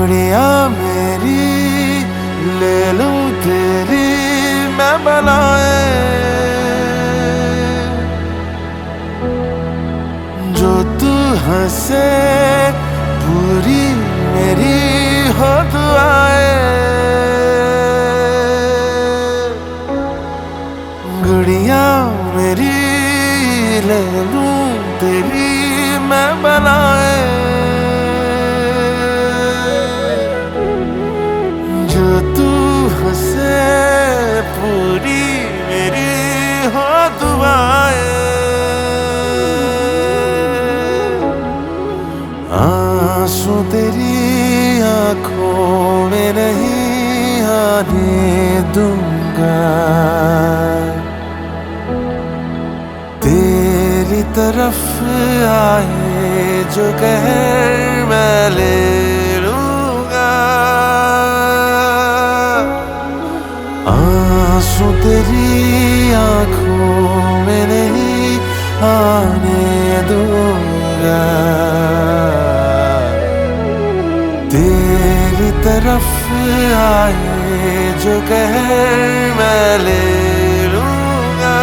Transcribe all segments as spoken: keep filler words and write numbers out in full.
गुड़िया मेरी ले लूं तेरी मैं बनाए, जो तू हंसे पूरी मेरी हो दुआएं। गुड़िया मेरी ले लूं तेरी मैं बनाए, जो तू हंसे पूरी मेरी हो दुआएं। आंसू तेरी आंखों में नहीं आने दूंगा, तेरी तरफ आए जो कहर मैं ले लूंगा। आंसू तेरी आंखों में नहीं आने दूंगा, तेरी तरफ आए जो कहर मैं ले लूंगा।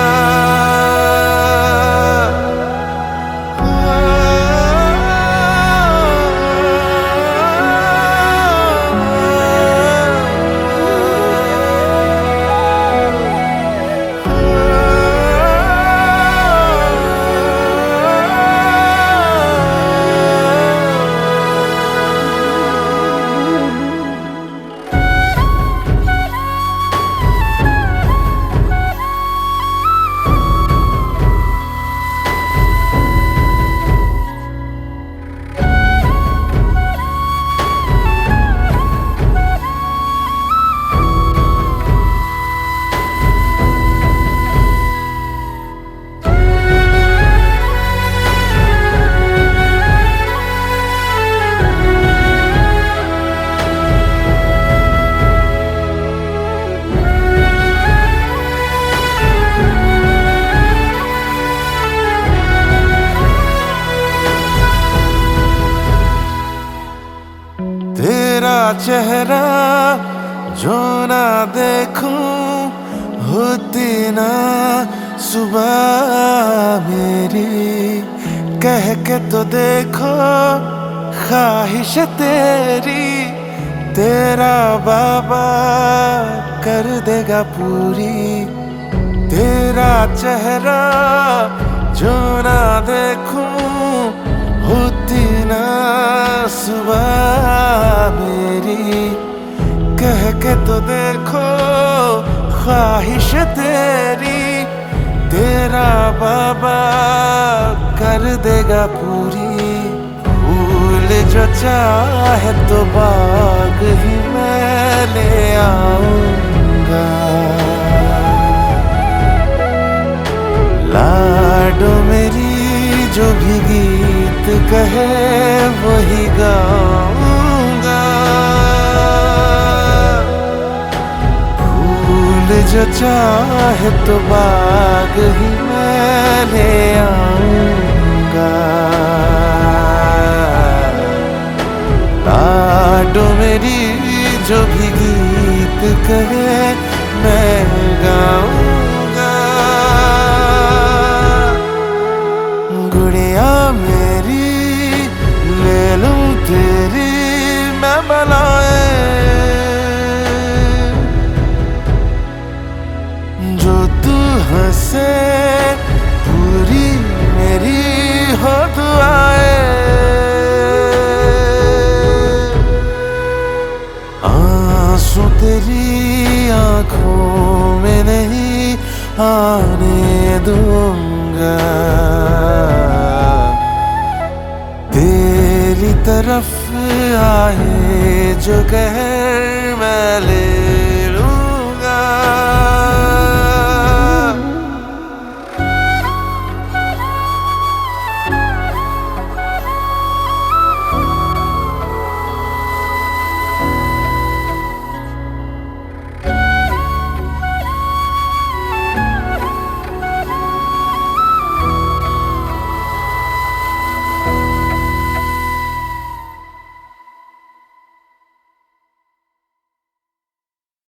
तेरा चेहरा जो ना देखूं होती ना सुबह मेरी, कह के तो देखो ख्वाहिश तेरी, तेरा बाबा कर देगा पूरी। तेरा चेहरा जो ना देखूं होती ना सुबह मेरी, कह के तो देखो ख्वाहिश तेरी, तेरा बाबा कर देगा पूरी। फूल जो चाहे तो बाग ही मैं ले आऊंगा, लाडो मेरी जो भी गीत कहे वही गाऊंगा। फूल जो चाहे तो बाग ही मैं ले आऊंगा, लाडो मेरी जो भी गीत कहे मैं गाऊंगा। गुड़िया मेरी ले लूं तेरी मैं बनाए, जो तू हंसे पूरी मेरी हो दुआएं। आंसू तेरी आंखों में नहीं आने दूंगा, तेरी तरफ आए जो कहर मैं ले